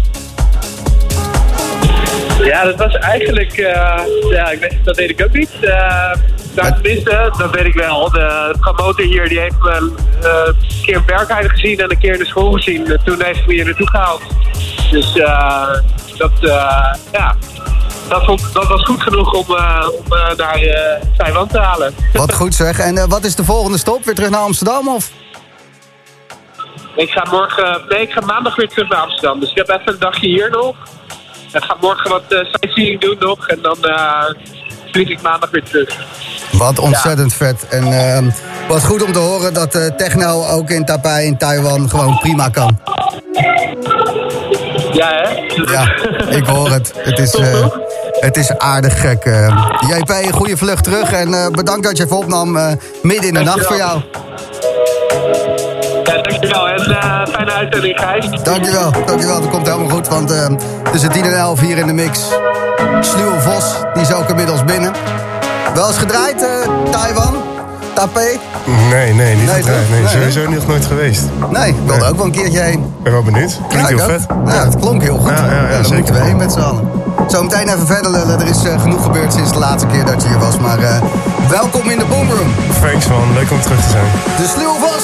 Speaker 7: Ja, dat was eigenlijk... Uh, ja, ik weet, dat weet ik ook niet. Uh, nou, tenminste, dat weet ik wel. De promotor hier die heeft me uh, een keer in Berkheide gezien en een keer in de school gezien. En toen heeft hij me hier naartoe gehaald. Dus uh, dat, uh, ja, dat, vond, dat was goed genoeg om, uh, om uh, naar uh, Taiwan te halen.
Speaker 5: Wat goed zeg. En uh, wat is de volgende stop? Weer terug naar Amsterdam of?
Speaker 7: Ik ga morgen... Nee, ik ga maandag weer terug naar Amsterdam. Dus ik heb even een dagje hier nog. Ik ga morgen wat uh, sightseeing doen nog. En dan uh, vlieg ik maandag weer terug.
Speaker 5: Wat ontzettend ja. vet. En uh, wat goed om te horen dat uh, techno ook in Taipei, in Taiwan, gewoon prima kan.
Speaker 7: Ja, hè?
Speaker 5: Ja, ik hoor het. Het is, uh, het is aardig gek. Uh. J P, een goede vlucht terug. En uh, bedankt dat je even opnam uh, midden in de nacht voor jou.
Speaker 7: Ja, dankjewel. En uh, fijne uitzending, Gijs.
Speaker 5: Dankjewel, dankjewel. Dat komt helemaal goed, want uh, tussen tien en elf hier in de mix. Sluwe Vos, die is ook inmiddels binnen. Wel eens gedraaid, uh, Taiwan? Taipei?
Speaker 10: Nee, nee, niet
Speaker 5: nee,
Speaker 10: gedraaid. Nee,
Speaker 5: nee,
Speaker 10: sowieso nee. nog nooit geweest.
Speaker 5: Nee, ik wilde
Speaker 10: nee.
Speaker 5: ook wel een keertje heen.
Speaker 10: Ik ben wel benieuwd. Klinkt
Speaker 5: ja,
Speaker 10: heel vet.
Speaker 5: Ja, ja, het klonk heel goed.
Speaker 10: Ja, ja, ja,
Speaker 5: ja, daar
Speaker 10: zeker.
Speaker 5: moeten we heen met z'n allen. Zometeen even verder lullen. Er is uh, genoeg gebeurd sinds de laatste keer dat je hier was. Maar uh, welkom in de Boomroom.
Speaker 10: Thanks man, leuk om terug te zijn.
Speaker 5: De Sluwe Vos.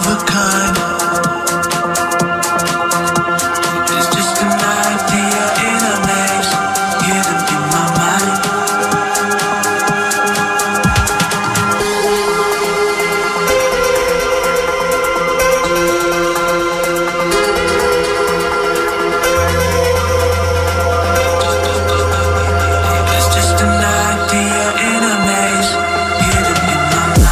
Speaker 8: of a kind. It's just an idea in a maze, hidden in my mind. It's just an idea in a maze, hidden in my mind.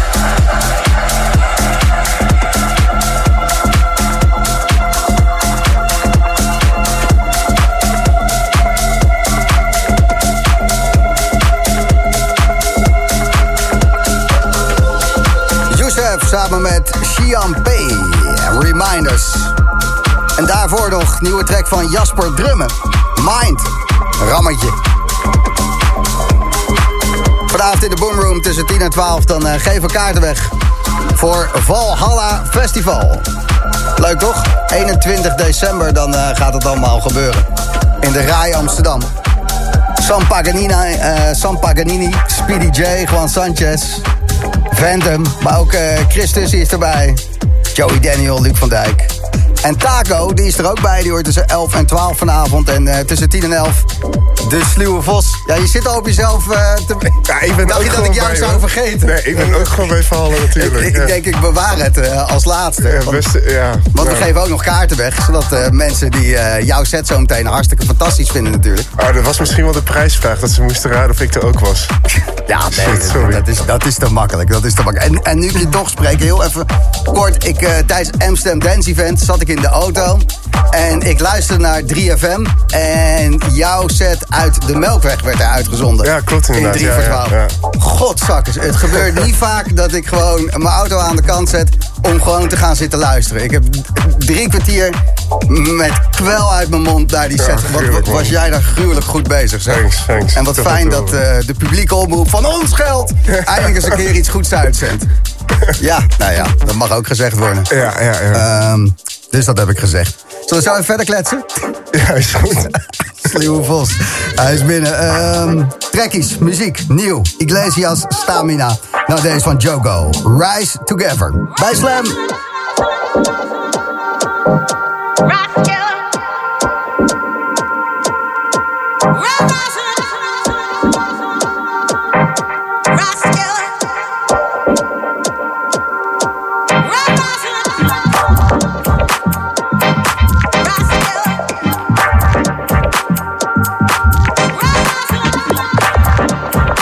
Speaker 5: Youssef samen met Shian P. Reminders. En daarvoor nog nieuwe track van Jasper Drummen. Mind. Rammetje. Vanavond in de Boomroom tussen tien en twaalf. Dan uh, geven we kaarten weg voor Valhalla Festival. Leuk toch? eenentwintig december dan uh, gaat het allemaal gebeuren. In de Rai Amsterdam. Sam Paganini, uh, Sam Paganini, Speedy J, Juan Sanchez, Phantom, maar ook uh, Chris Tussie is erbij. Joey Daniel, Luc van Dijk. En Taco, die is er ook bij. Die hoort tussen elf en twaalf vanavond. En uh, tussen tien en elf de Sluwe Vos. Ja, je zit al op jezelf uh, te...
Speaker 10: Ja, ik ben
Speaker 5: Dacht
Speaker 10: ook
Speaker 5: je dat
Speaker 10: gewoon
Speaker 5: ik jou
Speaker 10: bij,
Speaker 5: zou
Speaker 10: hoor.
Speaker 5: vergeten?
Speaker 10: Nee, ik ben ook gewoon bij Valhalla natuurlijk.
Speaker 5: ik, ik
Speaker 10: ja.
Speaker 5: denk, ik bewaar het uh, als laatste.
Speaker 10: Ja,
Speaker 5: Want,
Speaker 10: best, ja.
Speaker 5: want we
Speaker 10: Ja.
Speaker 5: geven ook nog kaarten weg. Zodat uh, mensen die uh, jouw set zo meteen hartstikke fantastisch vinden natuurlijk.
Speaker 10: Oh, dat was misschien wel de prijsvraag. Dat ze moesten raden of ik er ook was.
Speaker 5: Ja, nee,
Speaker 10: Shit, sorry.
Speaker 5: dat is, dat is te makkelijk. Dat is te makkelijk. En, en nu ik je toch spreek, heel even kort. Ik, uh, tijdens Amsterdam Dance Event zat ik in de auto. En ik luisterde naar drie F M. En jouw set uit de Melkweg werd er uitgezonden.
Speaker 10: Ja, klopt inderdaad.
Speaker 5: In drie
Speaker 10: Ja,
Speaker 5: voor
Speaker 10: ja,
Speaker 5: twaalf.
Speaker 10: ja.
Speaker 5: Godzakkers. Het gebeurt niet vaak dat ik gewoon mijn auto aan de kant zet om gewoon te gaan zitten luisteren. Ik heb drie kwartier met kwel uit mijn mond naar die
Speaker 10: Ja,
Speaker 5: set. Wat,
Speaker 10: gruwelijk,
Speaker 5: was
Speaker 10: man.
Speaker 5: jij daar gruwelijk goed bezig, zeg.
Speaker 10: Thanks, thanks.
Speaker 5: En wat
Speaker 10: Toch
Speaker 5: fijn
Speaker 10: wel
Speaker 5: dat uh, de publieke omroep van ons geld eindelijk eens een keer iets goeds uitzendt. Ja, nou ja, dat mag ook gezegd worden.
Speaker 10: Ja, ja, ja.
Speaker 5: Um, dus dat heb ik gezegd. Zullen we zo even verder kletsen?
Speaker 10: Ja, is goed.
Speaker 5: Sluwe Vos. Hij is binnen. Um, trekkies, muziek, nieuw. Iglesias, Stamina. Nou, deze van Jogo. Rise Together. Bij Slam.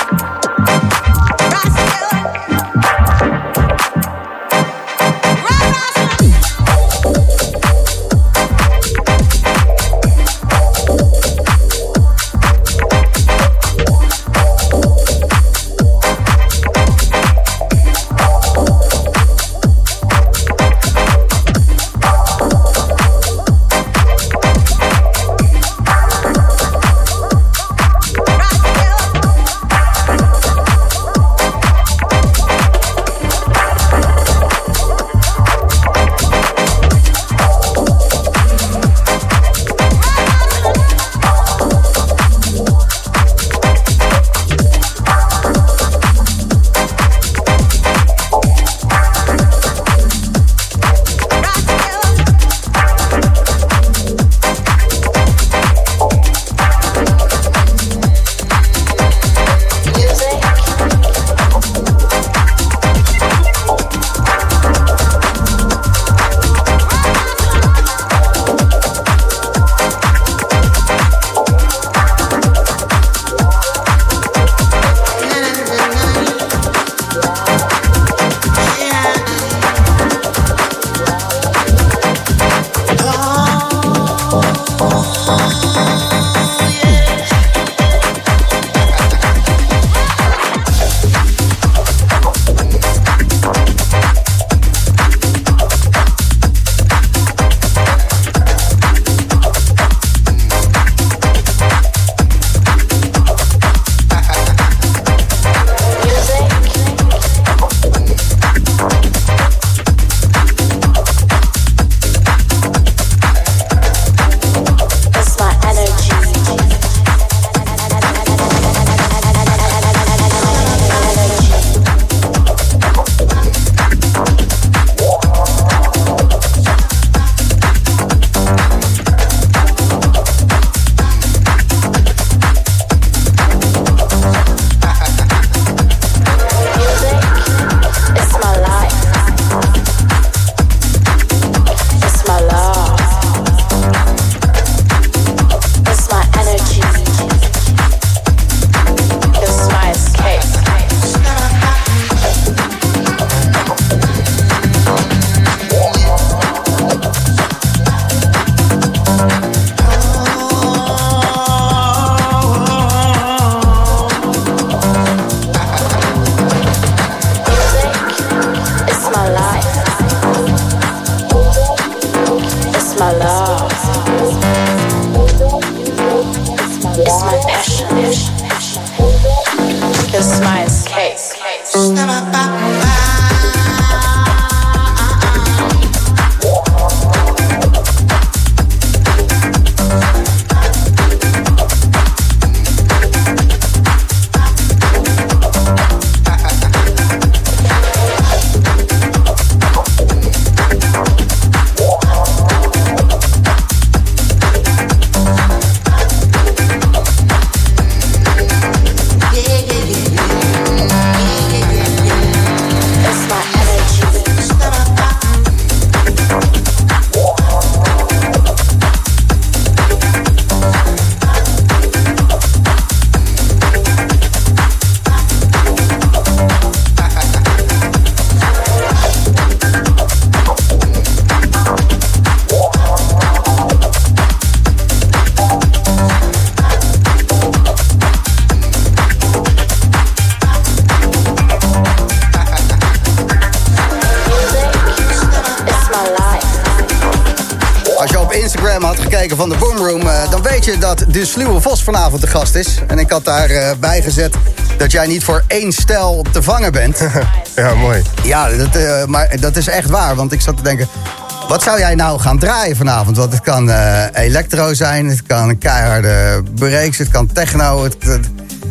Speaker 11: Right.
Speaker 5: Als je op Instagram had gekeken van de Boomroom, uh, dan weet je dat de Sluwe Vos vanavond de gast is. En ik had daarbij uh, bij gezet dat jij niet voor één stijl te vangen bent.
Speaker 10: Ja, mooi.
Speaker 5: Ja, dat, uh, maar dat is echt waar, want ik zat te denken... Wat zou jij nou gaan draaien vanavond? Want het kan uh, electro zijn, het kan keiharde breaks, het kan techno. Het, het...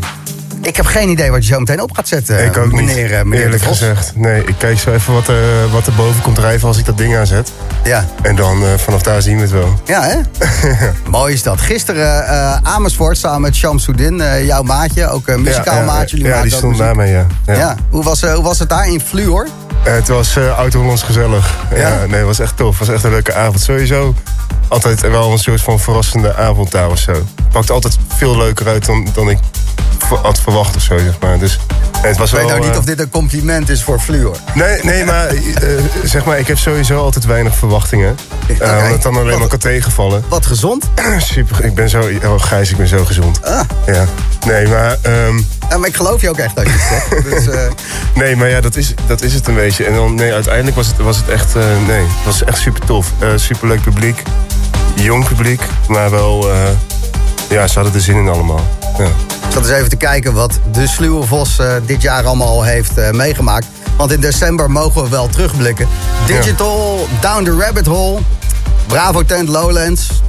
Speaker 5: Ik heb geen idee wat je zo meteen op gaat zetten.
Speaker 10: Ik ook
Speaker 5: meneer,
Speaker 10: niet,
Speaker 5: meneer
Speaker 10: eerlijk gezegd. Nee, ik kijk zo even wat, uh, wat er boven komt drijven als ik dat ding aanzet.
Speaker 5: Ja.
Speaker 10: En dan uh, vanaf daar zien we het wel.
Speaker 5: Ja, hè? Mooi is dat. Gisteren uh, Amersfoort samen met Shamsuddin, uh, jouw maatje, ook een muzikaal
Speaker 10: ja, ja,
Speaker 5: maatje.
Speaker 10: Ja,
Speaker 5: ja
Speaker 10: die stond daar mee, ja.
Speaker 5: ja. ja. Hoe, was, uh, hoe was het daar in Fluor?
Speaker 10: Uh, het was uh, oud-Hollands gezellig. Ja? ja, nee, het was echt tof. Het was echt een leuke avond. Sowieso altijd wel een soort van verrassende avond daar of zo. Het pakt altijd veel leuker uit dan, dan ik had verwacht of zo, zeg maar. Dus, het was
Speaker 5: ik weet
Speaker 10: wel,
Speaker 5: nou niet
Speaker 10: uh,
Speaker 5: of dit een compliment is voor Fluor.
Speaker 10: Nee, nee maar uh, zeg maar, ik heb sowieso altijd weinig verwachtingen. Uh, okay. Omdat het dan alleen wat, maar kan tegenvallen.
Speaker 5: Wat gezond?
Speaker 10: Super, ik ben zo... Oh, Gijs, ik ben zo gezond.
Speaker 5: Ah.
Speaker 10: Ja. Nee, maar... Um,
Speaker 5: ja, maar ik geloof je ook echt dat je het zegt. Dus, uh...
Speaker 10: Nee, maar ja, dat is, dat is het een beetje. En dan, nee, uiteindelijk was het, was het echt... Uh, nee, het was echt super tof. Uh, superleuk publiek. Jong publiek. Maar wel... Uh, ja, ze hadden er zin in allemaal. Ja.
Speaker 5: Ik zat eens even te kijken wat de Sluwe Vos uh, dit jaar allemaal heeft uh, meegemaakt. Want in december mogen we wel terugblikken. Digital, ja. Down the Rabbit Hole, Bravo Tent Lowlands.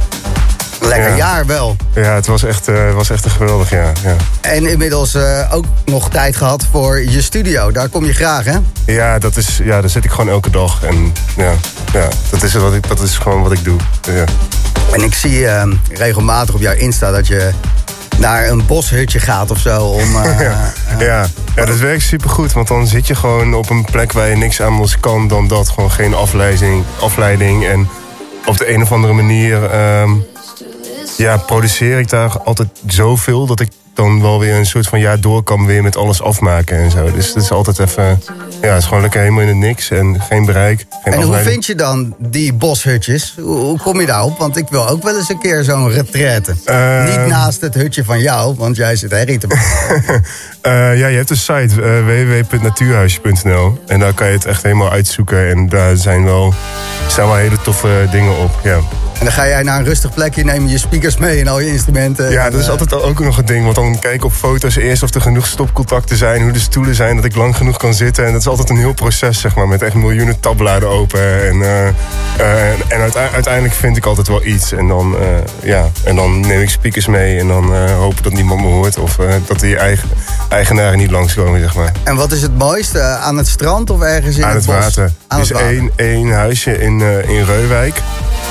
Speaker 5: Lekker ja. jaar wel.
Speaker 10: Ja, het was echt, uh, was echt een geweldig jaar. Ja.
Speaker 5: En inmiddels uh, ook nog tijd gehad voor je studio. Daar kom je graag, hè?
Speaker 10: Ja, dat is, ja, daar zit ik gewoon elke dag. En ja, ja dat, is wat ik, dat is gewoon wat ik doe. Ja.
Speaker 5: En ik zie uh, regelmatig op jouw Insta dat je naar een boshutje gaat of zo. Om, uh,
Speaker 10: ja, uh, ja. ja, dat werkt supergoed. Want dan zit je gewoon op een plek waar je niks anders kan dan dat. Gewoon geen afleiding. afleiding. En op de een of andere manier um, ja, produceer ik daar altijd zoveel dat ik dan wel weer een soort van jaar door kan weer met alles afmaken en zo. Dus het is altijd even... Ja, het is gewoon lekker helemaal in het niks en geen bereik. Geen
Speaker 5: en
Speaker 10: afleiding.
Speaker 5: Hoe vind je dan die boshutjes? Hoe, hoe kom je daarop? Want ik wil ook wel eens een keer zo'n retraite. Uh, Niet naast het hutje van jou, want jij zit herrie te maken.
Speaker 10: uh, ja, je hebt een site, uh, w w w punt natuurhuisje punt n l. En daar kan je het echt helemaal uitzoeken. En daar zijn wel, staan wel hele toffe dingen op, ja.
Speaker 5: En dan ga jij naar een rustig plekje, neem je speakers mee en al je instrumenten.
Speaker 10: Ja, dat is altijd ook nog een ding. Want dan kijk ik op foto's eerst of er genoeg stopcontacten zijn, hoe de stoelen zijn, dat ik lang genoeg kan zitten. En dat is altijd een heel proces, zeg maar, met echt miljoenen tabbladen open. En, uh, uh, en uite- uiteindelijk vind ik altijd wel iets. En dan, uh, ja, en dan neem ik speakers mee en dan uh, hoop dat niemand me hoort. Of uh, dat die eigen, eigenaren niet langskomen, zeg maar.
Speaker 5: En wat is het mooiste? Aan het strand of ergens in
Speaker 10: aan
Speaker 5: het,
Speaker 10: het
Speaker 5: bos?
Speaker 10: water.
Speaker 5: Aan
Speaker 10: er is één, één huisje in, uh, in Reuwijk.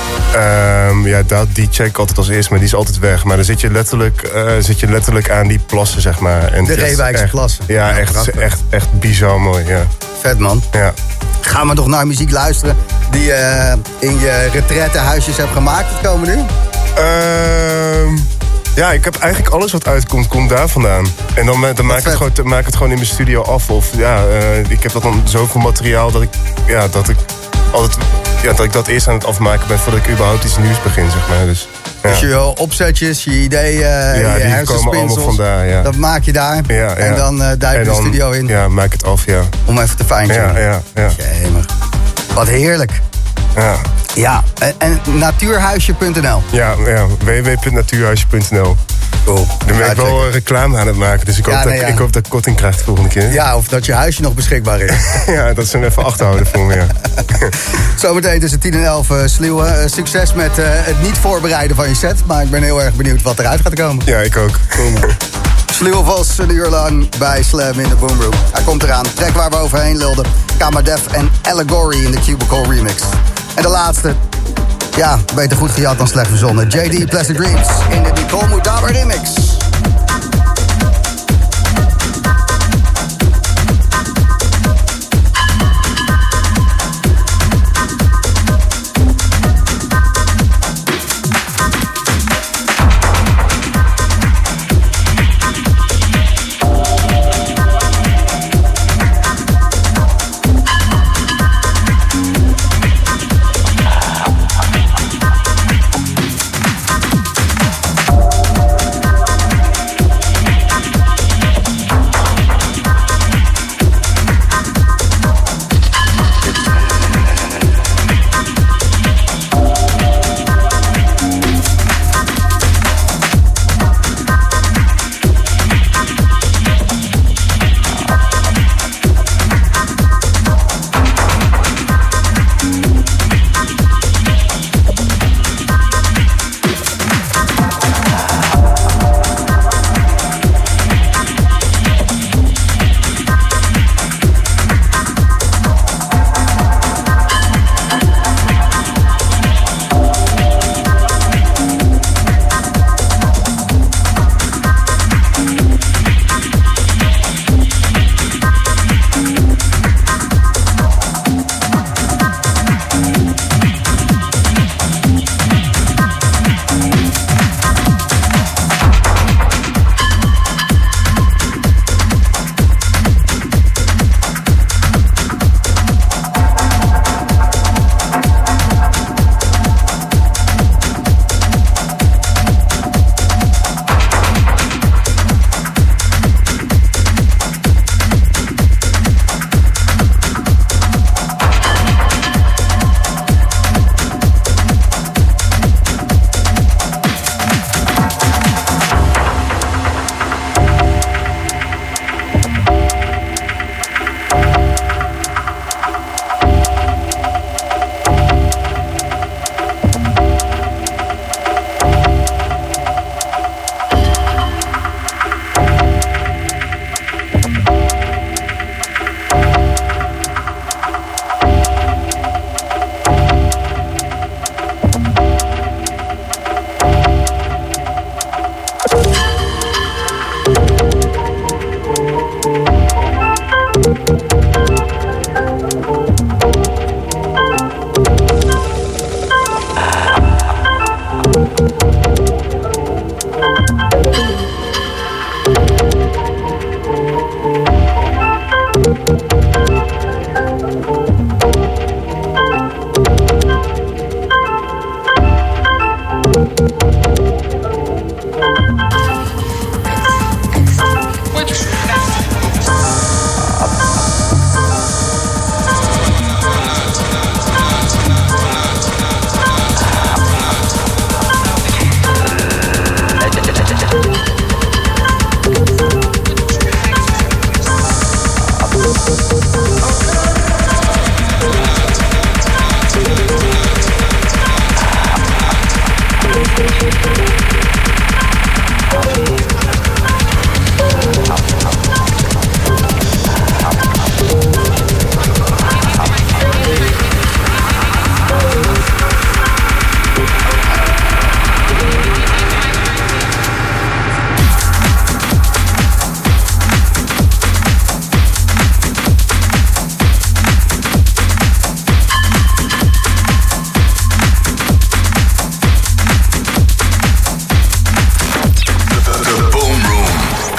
Speaker 10: Um, ja, dat, die check ik altijd als eerst, maar die is altijd weg. Maar dan zit je letterlijk, uh, zit je letterlijk aan die plassen, zeg maar. En
Speaker 5: de Reewijkse plassen.
Speaker 10: Ja, ja echt, echt, echt, echt bizar mooi, ja.
Speaker 5: Vet, man.
Speaker 10: Ja.
Speaker 5: Gaan we toch naar muziek luisteren die je uh, in je retraitehuisjes hebt gemaakt het komende uur?
Speaker 10: Um, ja, ik heb eigenlijk alles wat uitkomt, komt daar vandaan. En dan, dan maak, ik het gewoon, maak ik het gewoon in mijn studio af. Of ja, uh, ik heb dat dan zoveel materiaal dat ik, ja, dat ik altijd... Ja, dat ik dat eerst aan het afmaken ben voordat ik überhaupt iets nieuws begin, zeg maar. Dus, ja.
Speaker 5: dus je opzetjes, je ideeën,
Speaker 10: ja,
Speaker 5: je
Speaker 10: die
Speaker 5: hersenspinsels,
Speaker 10: komen allemaal vandaan, ja.
Speaker 5: Dat maak je daar
Speaker 10: ja, ja.
Speaker 5: en dan uh, duik je de studio in.
Speaker 10: Ja, maak het af, ja.
Speaker 5: Om even te fijn-tunen.
Speaker 10: Ja, ja, ja.
Speaker 5: Jemig. Wat heerlijk.
Speaker 10: Ja.
Speaker 5: Ja, en, en natuurhuisje punt n l.
Speaker 10: Ja, ja, w w w punt natuurhuisje punt n l.
Speaker 5: Cool.
Speaker 10: Dan ben ik wel uh, reclame aan het maken, dus ik hoop, ja, nee, dat, ja. ik hoop dat ik korting krijg de volgende keer.
Speaker 5: Ja, of dat je huisje nog beschikbaar is.
Speaker 10: Ja, dat ze hem even achterhouden voor me, ja.
Speaker 5: Zometeen tussen tien en elf uh, Sluwe. Uh, succes met uh, het niet voorbereiden van je set. Maar ik ben heel erg benieuwd wat eruit gaat komen.
Speaker 10: Ja, ik ook.
Speaker 5: Cool. Sluwe Vos, een uur lang bij Slam in de Boomroom. Hij komt eraan. Track waar we overheen lulden. Kamadef en Allegory in de Cubicle remix. En de laatste... Ja, beter goed gejat dan slecht verzonnen. J D Pleasant Dreams in de Nicole Moudaber remix.